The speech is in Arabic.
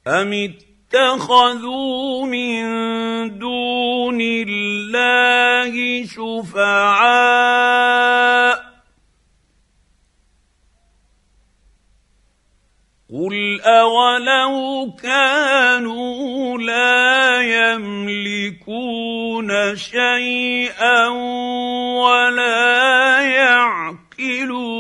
أم اتخذوا من دون الله شفعاء قل أولو كانوا لا يملكون شيئا ولا يعقلون